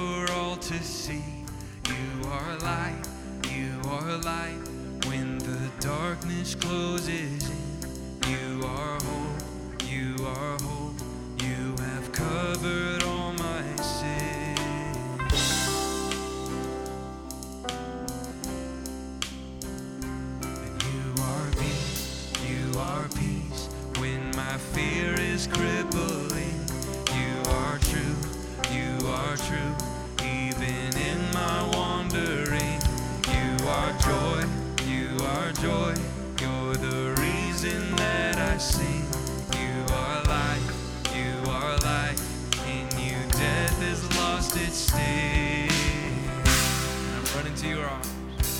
for all to see. You are light, you are light. When the darkness closes in, you are hope, you are hope. You have covered all my sins. And you are peace, you are peace. When my fear is crippling, you are true, you are true. Even in my wandering, you are joy, you are joy. You're the reason that I sing. You are light, you are light. In you death has lost its sting. And I'm running to your arms.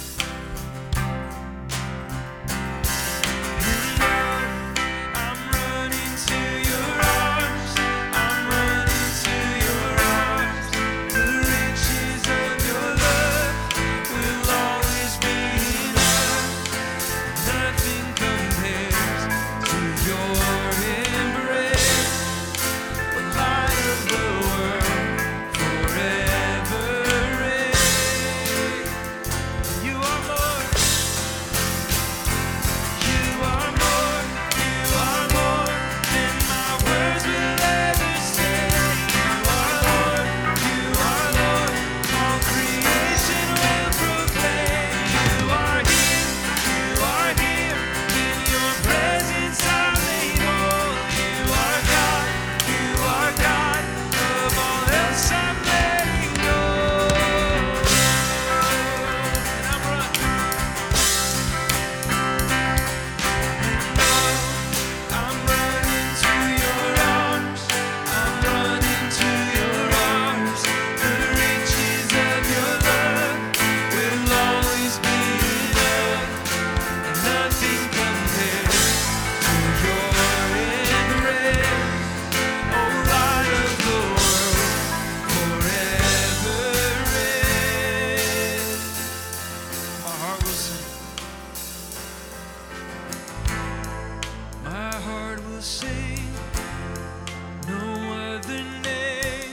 Sing no other name,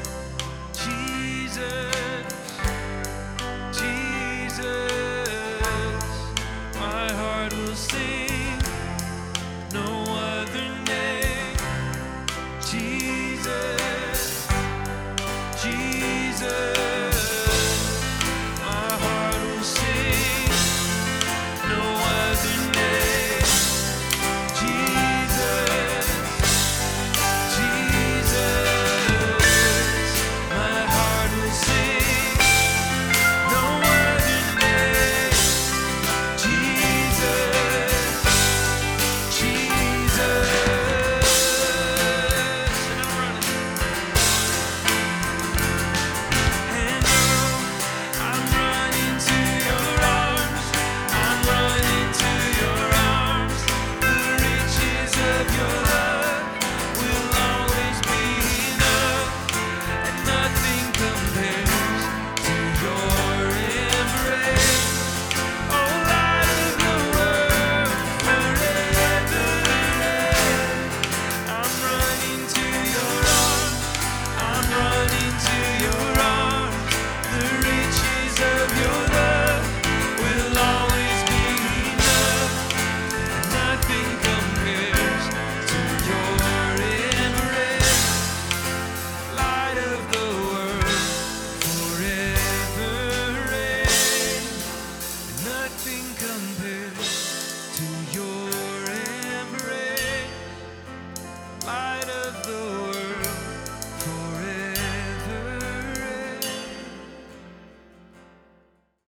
Jesus, Jesus. My heart will sing no other name, Jesus, Jesus.